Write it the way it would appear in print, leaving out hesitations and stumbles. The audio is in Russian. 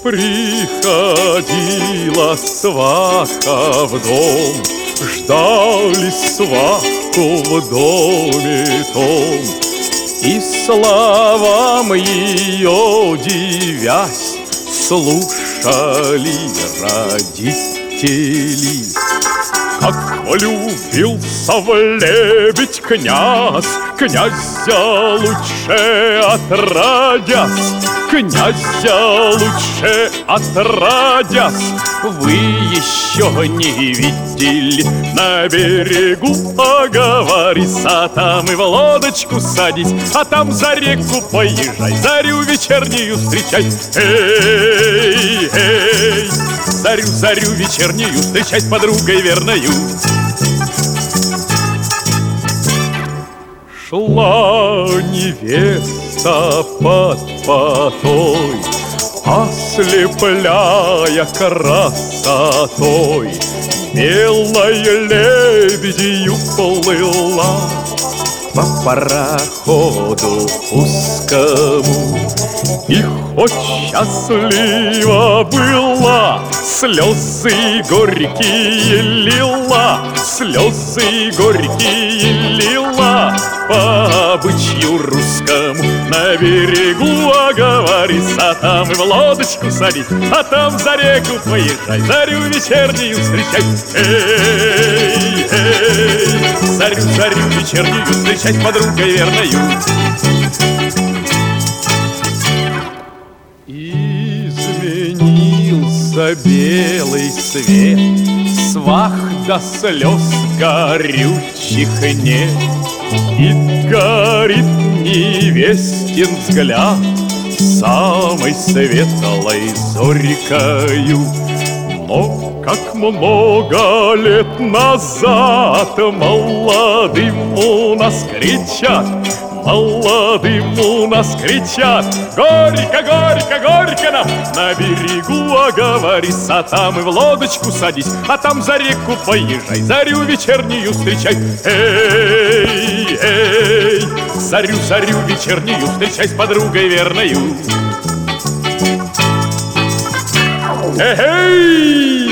Приходила сваха в дом, ждали сваху в доме том, и словам ее дивясь слушали родители. Как влюбился в лебедь князь, князя лучше отродясь, князя лучше отродясь. Вы еще не видели на берегу, оговорится, там и в лодочку садись, а там за реку поезжай, зарю вечернюю встречай. Эй, эй, зарю, зарю вечернюю встречай с подругой верною. Шла невеста под потой, ослепляя красотой, белой лебедью плыла по пароходу узкому. И хоть счастлива была, слезы горькие лила, слезы горькие лила. По обычаю русскому на берегу оговорится, там и в лодочку садись, а там за реку поезжай, зарю вечернюю встречай. Эй, эй, зарю, зарю вечернюю встречай с подругой верною. Изменился белый свет, свах до слез горючих нет, и горит невестин взгляд самой светлой зорькою. Но как много лет назад молодым у нас кричат, молодым у нас кричат: горько, горько, горько нам на берегу оговорится, там и в лодочку садись, а там за реку поезжай, зарю вечернюю встречай. Эй, эй, зарю, зарю вечернюю встречай с подругой верною. Эй!